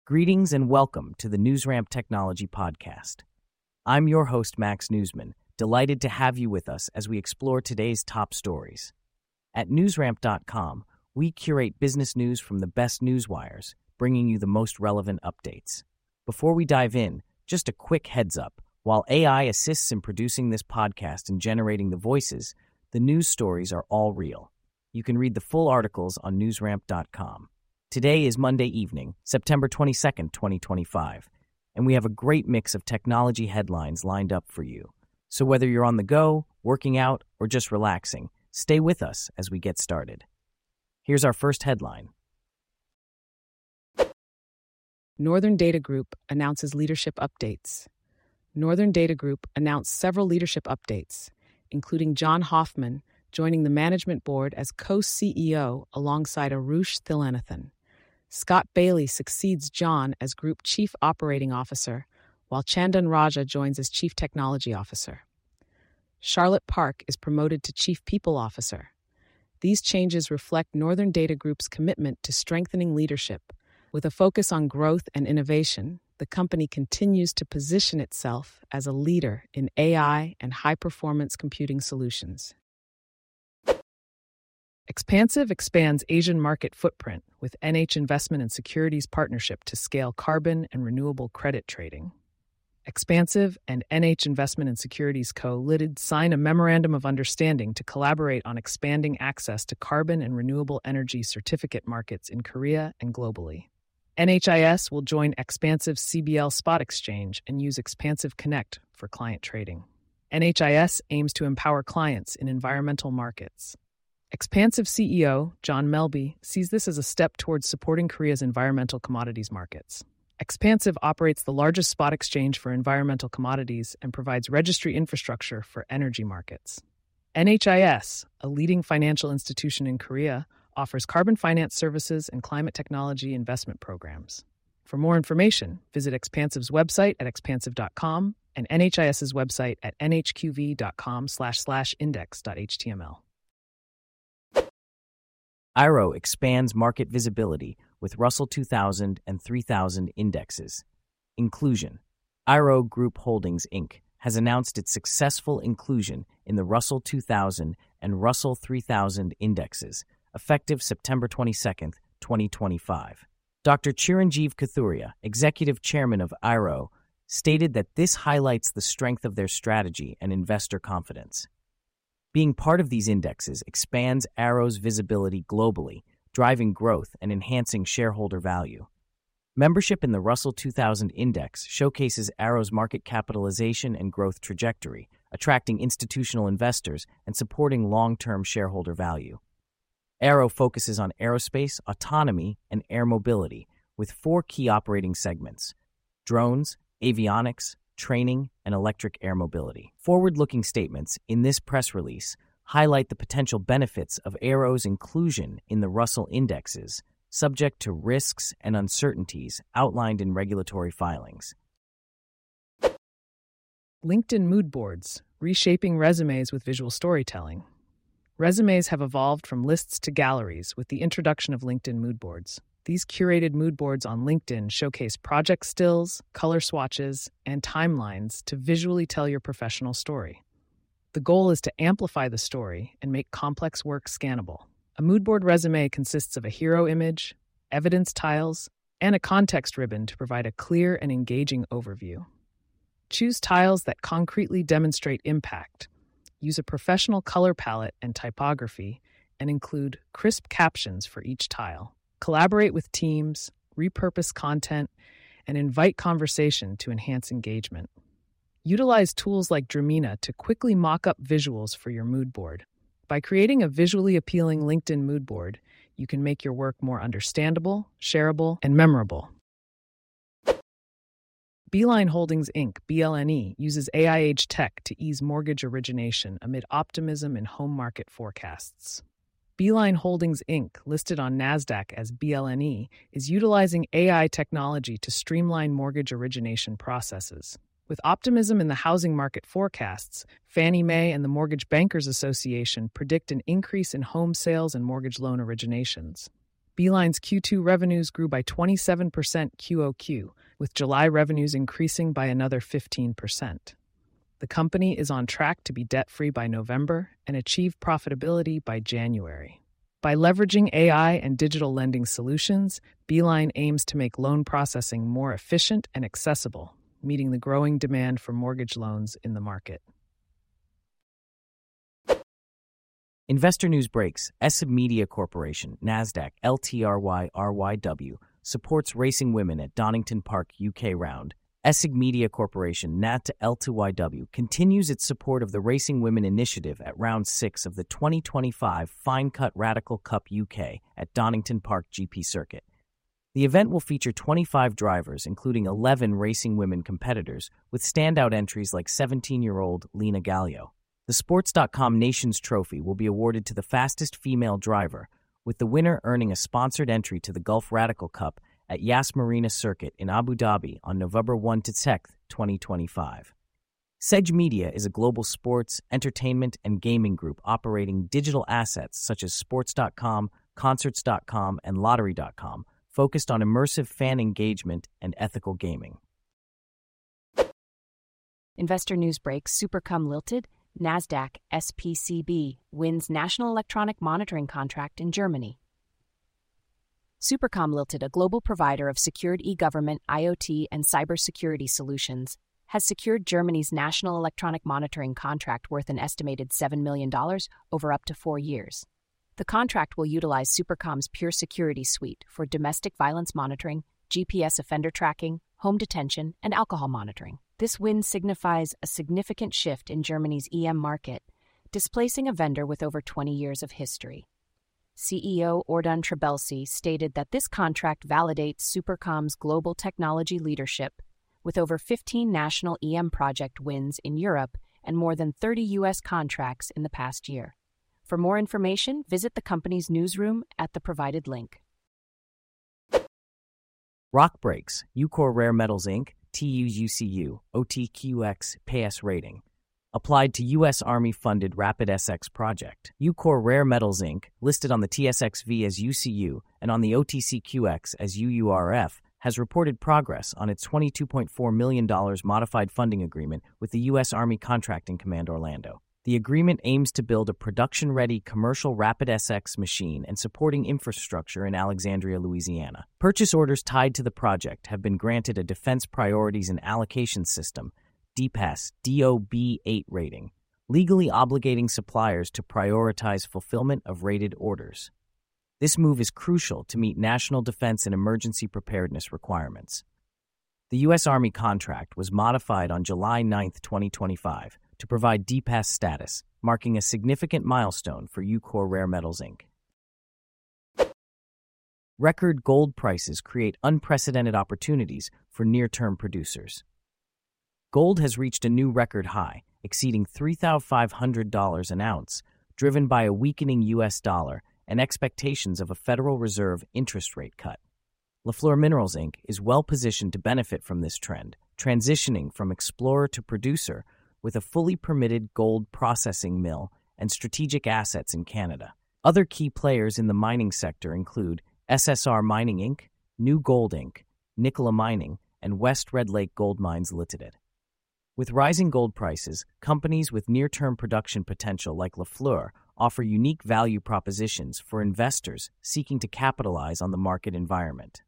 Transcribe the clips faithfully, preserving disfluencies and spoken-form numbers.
Greetings and welcome to the NewsRamp Technology Podcast. I'm your host, Max Newsman, delighted to have you with us as we explore today's top stories. At newsramp dot com, we curate business news from the best newswires, bringing you the most relevant updates. Before we dive in, just a quick heads up. While A I assists in producing this podcast and generating the voices, the news stories are all real. You can read the full articles on newsramp dot com. Today is Monday evening, September twenty-second, twenty twenty-five, and we have a great mix of technology headlines lined up for you. So whether you're on the go, working out, or just relaxing, stay with us as we get started. Here's our first headline. Northern Data Group announces leadership updates. Northern Data Group announced several leadership updates, including John Hoffman joining the management board as co-C E O alongside Arush Thilanathan. Scott Bailey succeeds John as Group Chief Operating Officer, while Chandan Raja joins as Chief Technology Officer. Charlotte Park is promoted to Chief People Officer. These changes reflect Northern Data Group's commitment to strengthening leadership. With a focus on growth and innovation, the company continues to position itself as a leader in A I and high-performance computing solutions. Expansive expands Asian market footprint with N H Investment and Securities partnership to scale carbon and renewable credit trading. Expansive and N H Investment and Securities Co. Limited sign a memorandum of understanding to collaborate on expanding access to carbon and renewable energy certificate markets in Korea and globally. N H I S will join Expansive C B L Spot Exchange and use Expansive Connect for client trading. N H I S aims to empower clients in environmental markets. Expansive C E O John Melby sees this as a step towards supporting Korea's environmental commodities markets. Expansive operates the largest spot exchange for environmental commodities and provides registry infrastructure for energy markets. N H I S, a leading financial institution in Korea, offers carbon finance services and climate technology investment programs. For more information, visit Expansive's website at expansive dot com and NHIS's website at n h q v dot com slash slash index dot h t m l. I R O expands market visibility with Russell two thousand and three thousand indexes. Inclusion. I R O Group Holdings, Incorporated has announced its successful inclusion in the Russell two thousand and Russell three thousand indexes, effective September twenty-second, twenty twenty-five. Doctor Chiranjeev Kathuria, executive chairman of I R O, stated that this highlights the strength of their strategy and investor confidence. Being part of these indexes expands I R O's visibility globally, driving growth and enhancing shareholder value. Membership in the Russell two thousand Index showcases I R O's market capitalization and growth trajectory, attracting institutional investors and supporting long-term shareholder value. I R O focuses on aerospace, autonomy, and air mobility, with four key operating segments: drones, avionics, training, and electric air mobility. Forward-looking statements in this press release highlight the potential benefits of I R O's inclusion in the Russell indexes, subject to risks and uncertainties outlined in regulatory filings. LinkedIn mood boards, reshaping resumes with visual storytelling. Resumes have evolved from lists to galleries with the introduction of LinkedIn mood boards. These curated mood boards on LinkedIn showcase project stills, color swatches, and timelines to visually tell your professional story. The goal is to amplify the story and make complex work scannable. A mood board resume consists of a hero image, evidence tiles, and a context ribbon to provide a clear and engaging overview. Choose tiles that concretely demonstrate impact. Use a professional color palette and typography, and include crisp captions for each tile. Collaborate with teams, repurpose content, and invite conversation to enhance engagement. Utilize tools like Dramina to quickly mock up visuals for your mood board. By creating a visually appealing LinkedIn mood board, you can make your work more understandable, shareable, and memorable. Beeline Holdings, Incorporated, B L N E, uses A I age tech to ease mortgage origination amid optimism in home market forecasts. Beeline Holdings, Incorporated, listed on NASDAQ as B L N E, is utilizing A I technology to streamline mortgage origination processes. With optimism in the housing market forecasts, Fannie Mae and the Mortgage Bankers Association predict an increase in home sales and mortgage loan originations. Beeline's Q two revenues grew by twenty-seven percent Q O Q, with July revenues increasing by another fifteen percent. The company is on track to be debt-free by November and achieve profitability by January. By leveraging A I and digital lending solutions, Beeline aims to make loan processing more efficient and accessible, meeting the growing demand for mortgage loans in the market. Investor news breaks. E S I B Media Corporation, NASDAQ, L T R Y R Y W, supports racing women at Donington Park U K round. E S I B Media Corporation, N A T L T Y W, continues its support of the Racing Women Initiative at Round six of the twenty twenty-five Fine Cut Radical Cup U K at Donington Park G P Circuit. The event will feature twenty-five drivers, including eleven racing women competitors, with standout entries like seventeen-year-old Lena Gallio. The Sports dot com Nations Trophy will be awarded to the fastest female driver, with the winner earning a sponsored entry to the Gulf Radical Cup at Yas Marina Circuit in Abu Dhabi on November first to sixth, twenty twenty-five. Sedge Media is a global sports, entertainment, and gaming group operating digital assets such as Sports dot com, Concerts dot com, and Lottery dot com, focused on immersive fan engagement and ethical gaming. Investor news breaks. Supercom Limited, NASDAQ, S P C B, wins National Electronic Monitoring Contract in Germany. Supercom Limited, a global provider of secured e-government, IoT, and cybersecurity solutions, has secured Germany's National Electronic Monitoring Contract worth an estimated seven million dollars over up to four years. The contract will utilize Supercom's Pure Security Suite for domestic violence monitoring, G P S offender tracking, home detention, and alcohol monitoring. This win signifies a significant shift in Germany's E M market, displacing a vendor with over twenty years of history. C E O Ordon Trebelsi stated that this contract validates Supercom's global technology leadership, with over fifteen national E M project wins in Europe and more than thirty U S contracts in the past year. For more information, visit the company's newsroom at the provided link. Rock Breaks, Ucore Rare Metals Incorporated, T U U C U, O T Q X, P A S rating. Applied to U S Army-funded RapidSX project. Ucore Rare Metals Incorporated, listed on the T S X V as U C U and on the O T C Q X as U U R F, has reported progress on its twenty-two point four million dollars modified funding agreement with the U S Army Contracting Command Orlando. The agreement aims to build a production-ready commercial RapidSX machine and supporting infrastructure in Alexandria, Louisiana. Purchase orders tied to the project have been granted a Defense Priorities and Allocation System D P A S D O B eight rating, legally obligating suppliers to prioritize fulfillment of rated orders. This move is crucial to meet national defense and emergency preparedness requirements. The U S Army contract was modified on July ninth, twenty twenty-five, to provide D P A S status, marking a significant milestone for Ucore Rare Metals Incorporated. Record gold prices create unprecedented opportunities for near-term producers. Gold has reached a new record high, exceeding three thousand five hundred dollars an ounce, driven by a weakening U S dollar and expectations of a Federal Reserve interest rate cut. Lafleur Minerals Incorporated is well-positioned to benefit from this trend, transitioning from explorer to producer with a fully permitted gold processing mill and strategic assets in Canada. Other key players in the mining sector include S S R Mining Incorporated, New Gold Incorporated, Nikola Mining, and West Red Lake Gold Mines Limited. With rising gold prices, companies with near-term production potential like Lafleur offer unique value propositions for investors seeking to capitalize on the market environment.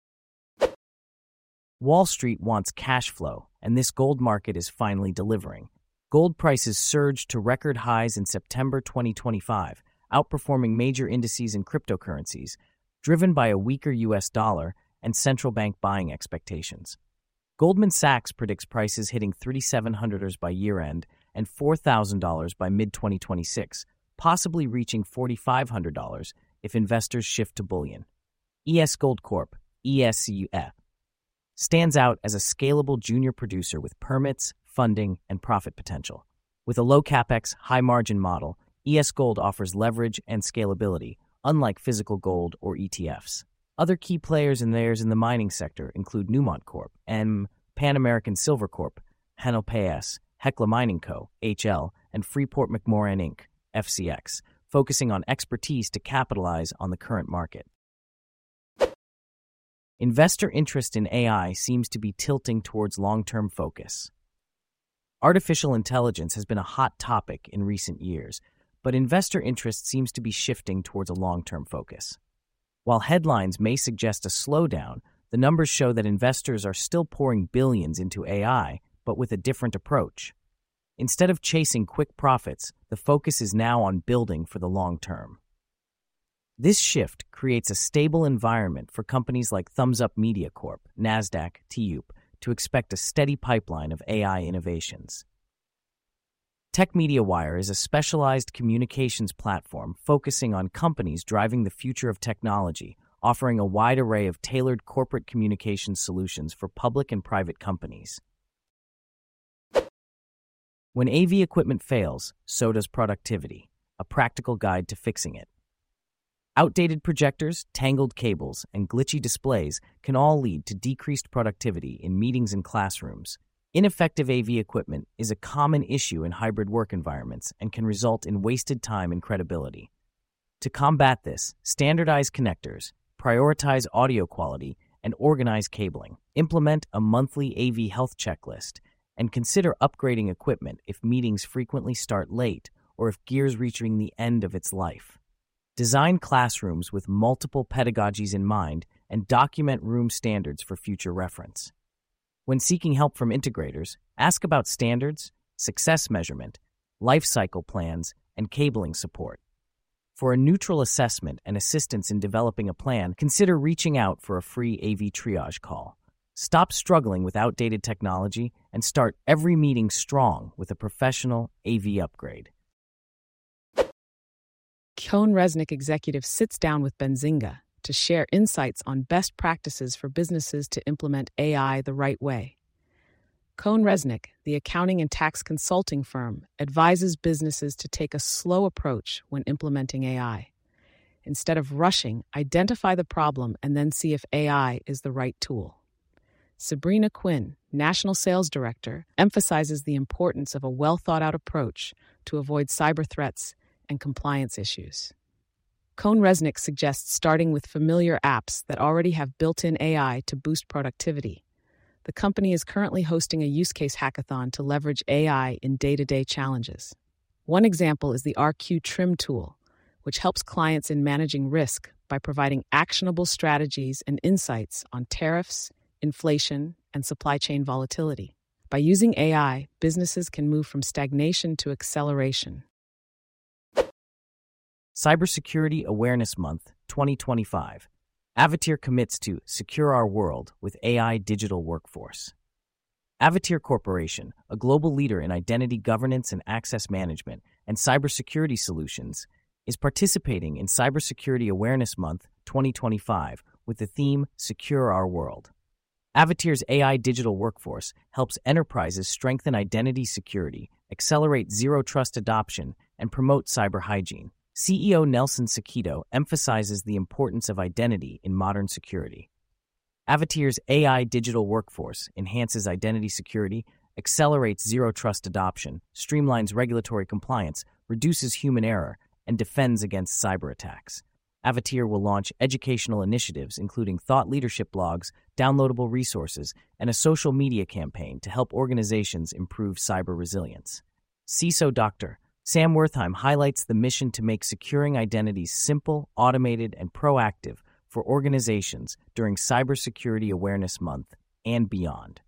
Wall Street wants cash flow, and this gold market is finally delivering. Gold prices surged to record highs in September twenty twenty-five, outperforming major indices and cryptocurrencies, driven by a weaker U S dollar and central bank buying expectations. Goldman Sachs predicts prices hitting three thousand seven hundred dollars by year-end and four thousand dollars by mid twenty twenty-six, possibly reaching four thousand five hundred dollars if investors shift to bullion. E S Gold Corp, E S U F, stands out as a scalable junior producer with permits, funding, and profit potential. With a low capex, high-margin model, E S Gold offers leverage and scalability, unlike physical gold or E T Fs. Other key players in theirs in the mining sector include Newmont Corp, M, Pan American Silver Corp, Henel P S, Hecla Mining Co., H L, and Freeport McMoran Incorporated, F C X, focusing on expertise to capitalize on the current market. Investor interest in A I seems to be tilting towards long-term focus. Artificial intelligence has been a hot topic in recent years, but investor interest seems to be shifting towards a long-term focus. While headlines may suggest a slowdown, the numbers show that investors are still pouring billions into A I, but with a different approach. Instead of chasing quick profits, the focus is now on building for the long term. This shift creates a stable environment for companies like Thumbs Up Media Corp, NASDAQ, T U P, to expect a steady pipeline of A I innovations. Tech Media Wire is a specialized communications platform focusing on companies driving the future of technology, offering a wide array of tailored corporate communications solutions for public and private companies. When A V equipment fails, so does productivity, a practical guide to fixing it. Outdated projectors, tangled cables, and glitchy displays can all lead to decreased productivity in meetings and classrooms. Ineffective A V equipment is a common issue in hybrid work environments and can result in wasted time and credibility. To combat this, standardize connectors, prioritize audio quality, and organize cabling. Implement a monthly A V health checklist, and consider upgrading equipment if meetings frequently start late or if gear's reaching the end of its life. Design classrooms with multiple pedagogies in mind and document room standards for future reference. When seeking help from integrators, ask about standards, success measurement, life cycle plans, and cabling support. For a neutral assessment and assistance in developing a plan, consider reaching out for a free A V triage call. Stop struggling with outdated technology and start every meeting strong with a professional A V upgrade. CohnReznick executive sits down with Benzinga to share insights on best practices for businesses to implement A I the right way. CohnReznick, the accounting and tax consulting firm, advises businesses to take a slow approach when implementing A I. Instead of rushing, identify the problem and then see if A I is the right tool. Sabrina Quinn, National Sales Director, emphasizes the importance of a well-thought-out approach to avoid cyber threats and compliance issues. CohnReznick suggests starting with familiar apps that already have built-in A I to boost productivity. The company is currently hosting a use case hackathon to leverage A I in day-to-day challenges. One example is the R Q Trim tool, which helps clients in managing risk by providing actionable strategies and insights on tariffs, inflation, and supply chain volatility. By using A I, businesses can move from stagnation to acceleration. Cybersecurity Awareness Month twenty twenty-five. Avatir commits to Secure Our World with A I Digital Workforce. Avatir Corporation, a global leader in identity governance and access management and cybersecurity solutions, is participating in Cybersecurity Awareness Month twenty twenty-five with the theme Secure Our World. Avatir's A I Digital Workforce helps enterprises strengthen identity security, accelerate zero-trust adoption, and promote cyber hygiene. C E O Nelson Saquito emphasizes the importance of identity in modern security. Avatir's A I Digital Workforce enhances identity security, accelerates zero-trust adoption, streamlines regulatory compliance, reduces human error, and defends against cyber attacks. Avatir will launch educational initiatives including thought leadership blogs, downloadable resources, and a social media campaign to help organizations improve cyber resilience. C I S O Doctor Sam Wertheim highlights the mission to make securing identities simple, automated, and proactive for organizations during Cybersecurity Awareness Month and beyond.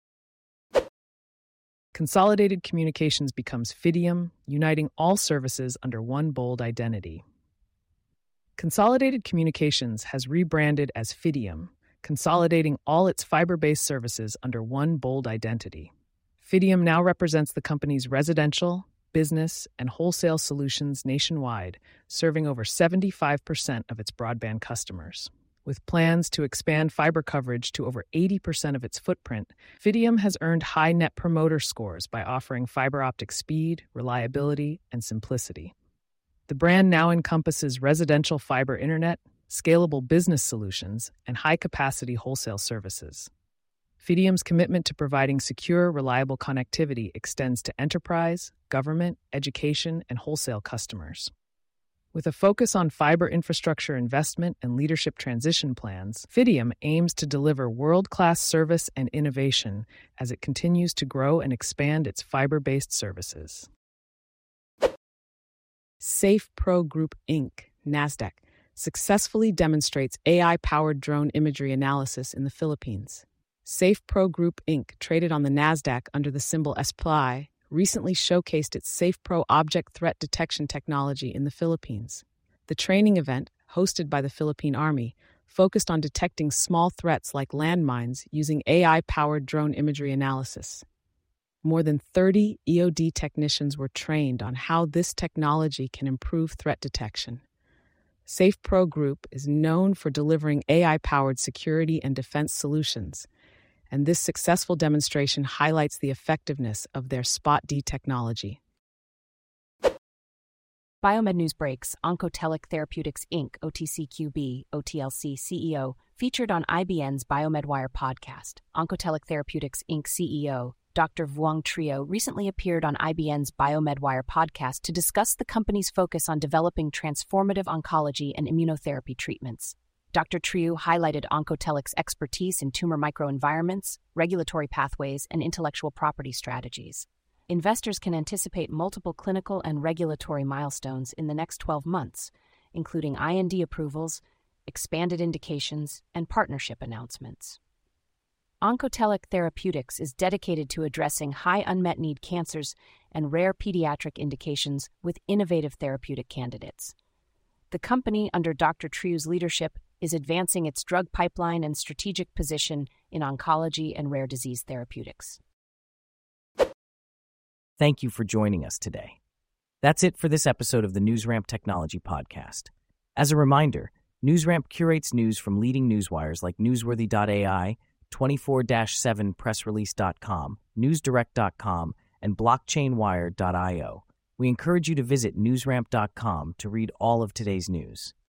Consolidated Communications becomes Fidium, uniting all services under one bold identity. Consolidated Communications has rebranded as Fidium, consolidating all its fiber-based services under one bold identity. Fidium now represents the company's residential, business, and wholesale solutions nationwide, serving over seventy-five percent of its broadband customers. With plans to expand fiber coverage to over eighty percent of its footprint, Fidium has earned high Net Promoter Scores by offering fiber optic speed, reliability, and simplicity. The brand now encompasses residential fiber internet, scalable business solutions, and high-capacity wholesale services. Fidium's commitment to providing secure, reliable connectivity extends to enterprise, government, education, and wholesale customers. With a focus on fiber infrastructure investment and leadership transition plans, Fidium aims to deliver world-class service and innovation as it continues to grow and expand its fiber-based services. SafePro Group Incorporated, NASDAQ, successfully demonstrates A I-powered drone imagery analysis in the Philippines. SafePro Group Incorporated, traded on the NASDAQ under the symbol S P L I, recently showcased its SafePro object threat detection technology in the Philippines. The training event, hosted by the Philippine Army, focused on detecting small threats like landmines using A I-powered drone imagery analysis. More than thirty E O D technicians were trained on how this technology can improve threat detection. SafePro Group is known for delivering A I-powered security and defense solutions, and this successful demonstration highlights the effectiveness of their Spot D technology. Biomed News Breaks, Oncotelic Therapeutics Incorporated, O T C Q B, O T L C C E O, featured on I B N's BiomedWire podcast. Oncotelic Therapeutics Incorporated C E O, Doctor Vuong Trio, recently appeared on I B N's BiomedWire podcast to discuss the company's focus on developing transformative oncology and immunotherapy treatments. Doctor Trio highlighted Oncotelic's expertise in tumor microenvironments, regulatory pathways, and intellectual property strategies. Investors can anticipate multiple clinical and regulatory milestones in the next twelve months, including I N D approvals, expanded indications, and partnership announcements. Oncotelic Therapeutics is dedicated to addressing high unmet need cancers and rare pediatric indications with innovative therapeutic candidates. The company, under Doctor Trio's leadership, is advancing its drug pipeline and strategic position in oncology and rare disease therapeutics. Thank you for joining us today. That's it for this episode of the NewsRamp Technology Podcast. As a reminder, NewsRamp curates news from leading newswires like Newsworthy dot A I, twenty-four seven press release dot com, newsdirect dot com, and blockchain wire dot io. We encourage you to visit newsramp dot com to read all of today's news.